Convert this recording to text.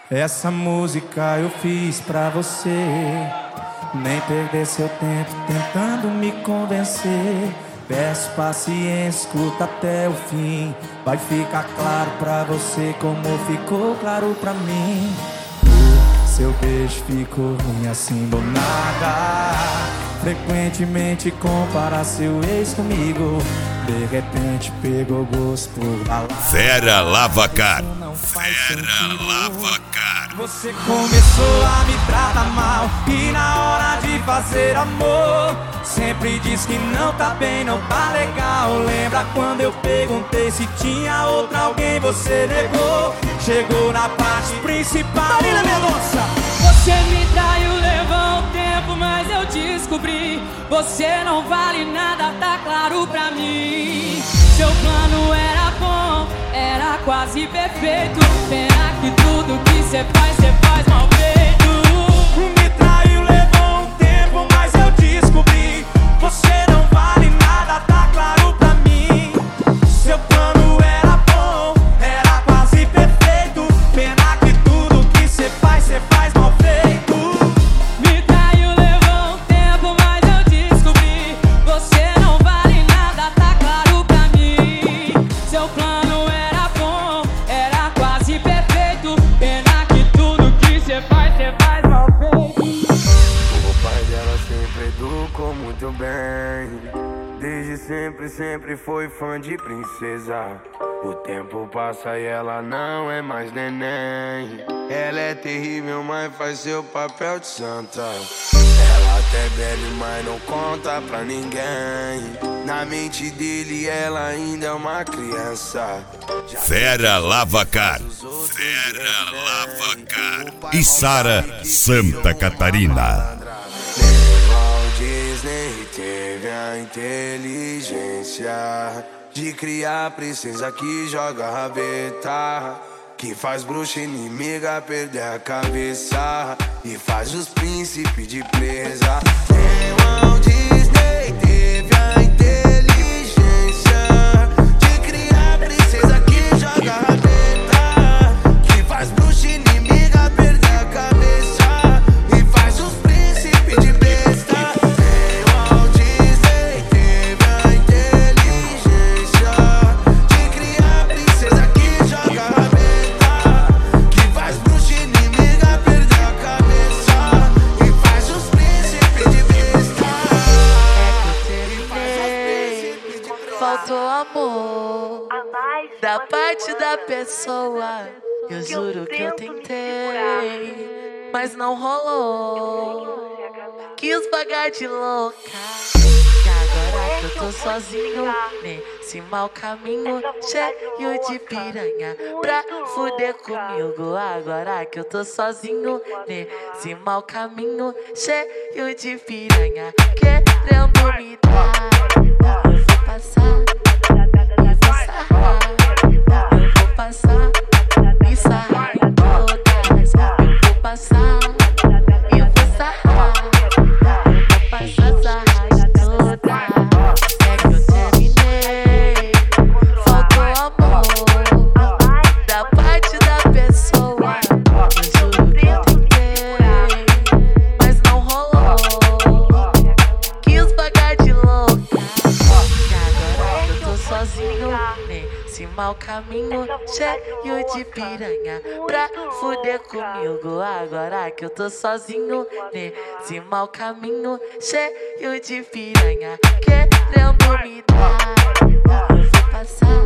Essa música eu fiz pra você. Nem perder seu tempo tentando me convencer. Peço paciência, escuta até o fim. Vai ficar claro pra você como ficou claro pra mim. Seu beijo ficou ruim assim do nada. Frequentemente compara seu ex comigo. De repente pegou gosto por balada. Fera Lavacar. Fera Lavacar. Você começou a me tratar mal e na hora de fazer amor sempre diz que não tá bem, não tá legal. Lembra quando eu perguntei se tinha outra alguém, você negou. Chegou na parte principal. Marina Mendonça. Você me traiu, levou um tempo, mas eu descobri. Você não vale nada, tá claro pra mim. Seu plano era bom, era quase perfeito. Pena que tudo que cê faz mal feito. Me traiu, levou um tempo, mas eu descobri. Você não vale nada, tá claro pra mim. Seu plano era bom, era quase perfeito. Pena que tudo que cê faz mal feito. Me traiu, levou um tempo, mas eu descobri. Você não vale nada, tá claro pra mim. Seu plano era bom, era quase perfeito. Pena que tudo que cê faz mal feito. O pai dela sempre educou muito bem. Desde sempre foi fã de princesa. O tempo passa e ela não é mais neném. Ela é terrível, mas faz seu papel de santa. Ela até bebe, mas não conta pra ninguém. Na mente dele ela ainda é uma criança. Fera Lavacar. Fera Lavacar. Içara, Santa Catarina. Walt Disney teve a inteligência de criar princesa que joga rabeta, que faz bruxa inimiga perder a cabeça e faz os príncipes de presa. Walt Disney teve a inteligência de criar princesa que joga rabeta, que faz bruxa inimiga perder a cabeça e faz os príncipes de besta. Walt Disney teve a inteligência de criar princesa que joga rabeta, que faz bruxa inimiga perder a cabeça e faz os príncipes de besta. Faltou amor da parte da pessoa. Eu juro que eu tentei, mas não rolou. Quis pagar de louca. E agora que eu tô sozinho nesse mau caminho, cheio de piranha pra fuder comigo. Agora que eu tô sozinho nesse mau caminho, cheio de piranha querendo me dar. Eu vou passar e vou sarrar. Eu vou passar e sarrar em todas. Eu vou passar e vou sarrar. Eu vou passar, sarrar em todas. É que eu terminei, faltou amor da parte da pessoa. Eu juro que eu tentei, mas não rolou. Quis pagar de louca. E agora que eu tô sozinho nesse mau caminho, cheio de piranha pra fuder comigo. Agora que eu tô sozinho nesse mau caminho, cheio de piranha querendo me dar. Eu vou passar